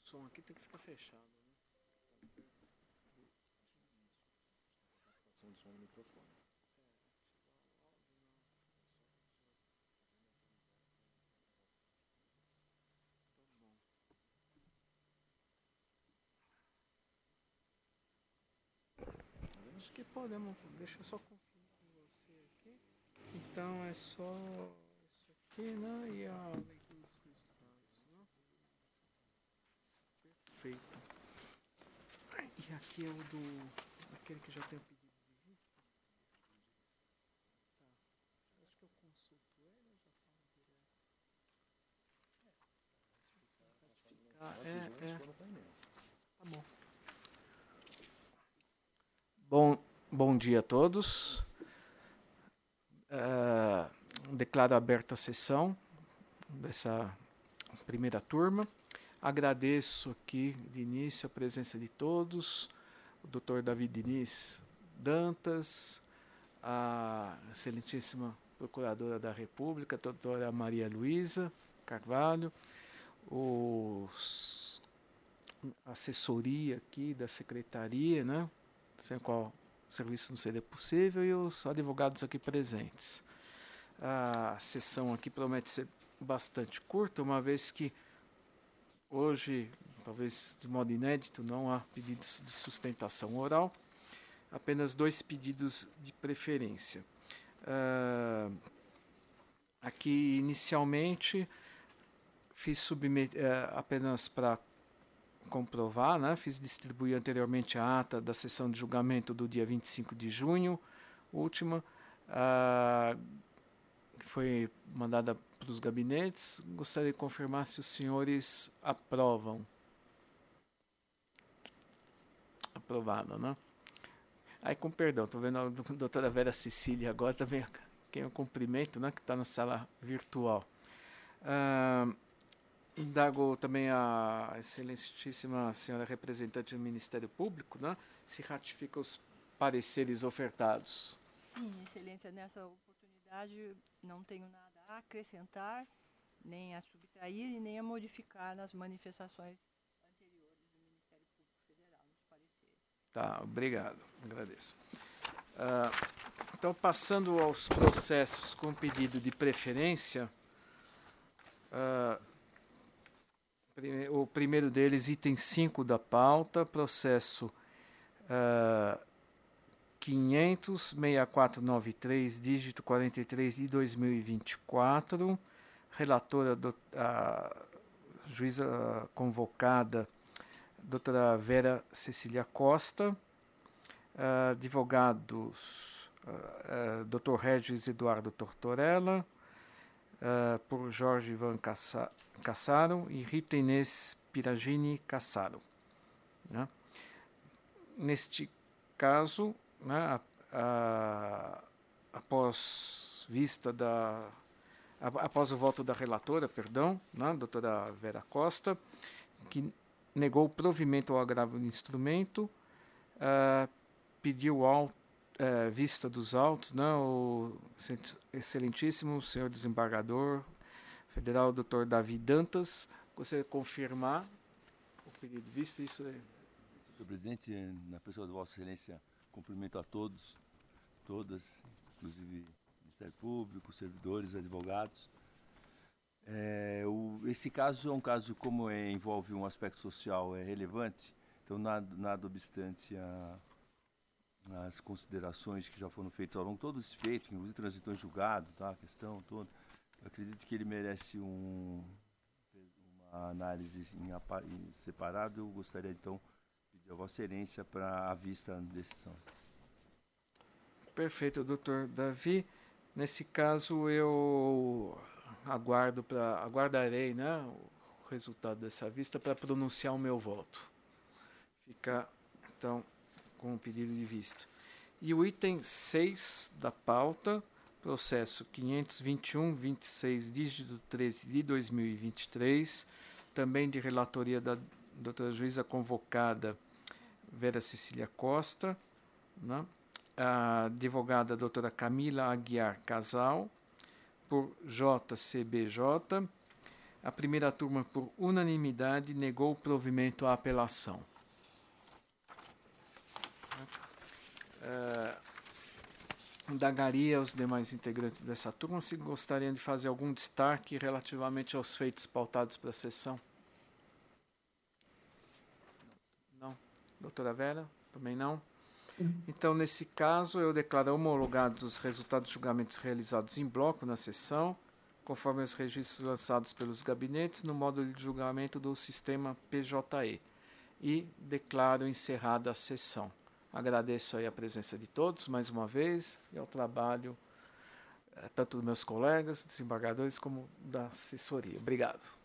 som aqui tem que ficar fechado. Ação do som no microfone. Acho que podemos. Deixa eu só conferir com você aqui. Então é só isso aqui, né? E a leitura dos resultados, né? Perfeito. E aqui é o do. Aquele que já tem o pedido de vista. Tá. Acho que eu consulto ele ou já falo direto? Tá bom. Bom dia a todos. Declaro aberta a sessão dessa primeira turma. Agradeço aqui de início a presença de todos, o Dr. Davi Diniz Dantas, a excelentíssima Procuradora da República, a doutora Maria Luísa Carvalho, a assessoria aqui da Secretaria, né, sem a qual o serviço não seria possível, e os advogados aqui presentes. A sessão aqui promete ser bastante curta, uma vez que hoje, talvez de modo inédito, não há pedidos de sustentação oral, apenas 2 pedidos de preferência. Aqui, inicialmente, fiz apenas para comprovar, né, fiz distribuir anteriormente a ata da sessão de julgamento do dia 25 de junho, última, que foi mandada para os gabinetes. Gostaria de confirmar se os senhores aprovam. Aprovado, né? Aí, com perdão, estou vendo a doutora Vera Cecília agora, também quem eu cumprimento, né, que está na sala virtual. Indago também a excelentíssima senhora representante do Ministério Público, né, se ratifica os pareceres ofertados. Sim, excelência, nessa oportunidade não tenho nada a acrescentar, nem a subtrair e nem a modificar nas manifestações anteriores do Ministério Público Federal, nos pareceres. Tá, obrigado, agradeço. Então, passando aos processos com pedido de preferência, o primeiro deles, item 5 da pauta, processo 500-6493, dígito 43 de 2024, relatora, a juíza convocada, doutora Vera Cecília Costa, advogados, Dr. Regis Eduardo Tortorella, por Jorge Ivan Cassaro e Rita Inês Piragini Cassaro. Né? Neste caso, né, após o voto da relatora, né, doutora Vera Costa, que negou o provimento ao agravo do instrumento, pediu vista dos autos, né, o excelentíssimo senhor desembargador federal, doutor Davi Dantas. Gostaria de confirmar o pedido de vista. Isso é... Senhor presidente, na pessoa de Vossa Excelência, cumprimento a todos, todas, inclusive Ministério Público, servidores, advogados. Esse caso é um caso, como envolve um aspecto social relevante, então nada obstante as considerações que já foram feitas ao longo de todo esse feito, inclusive transitou em julgado, tá, a questão toda, eu acredito que ele merece uma análise em separado. Eu gostaria então de pedir a Vossa Excelência para a vista da decisão. Perfeito, doutor Davi. Nesse caso, eu aguardarei, né, o resultado dessa vista para pronunciar o meu voto. Fica, então, com o pedido de vista. E o item 6 da pauta, processo 521-26, dígito 13 de 2023, também de relatoria da doutora juíza convocada Vera Cecília Costa, né? A advogada doutora Camila Aguiar Casal, por JCBJ, A primeira turma, por unanimidade, negou o provimento à apelação. Indagaria aos demais integrantes dessa turma se gostariam de fazer algum destaque relativamente aos feitos pautados para a sessão. Não. Doutora Vera? Também não. Então, nesse caso, eu declaro homologados os resultados dos julgamentos realizados em bloco na sessão, conforme os registros lançados pelos gabinetes no módulo de julgamento do sistema PJE, e declaro encerrada a sessão. Agradeço aí a presença de todos, mais uma vez, e ao trabalho tanto dos meus colegas, desembargadores, como da assessoria. Obrigado.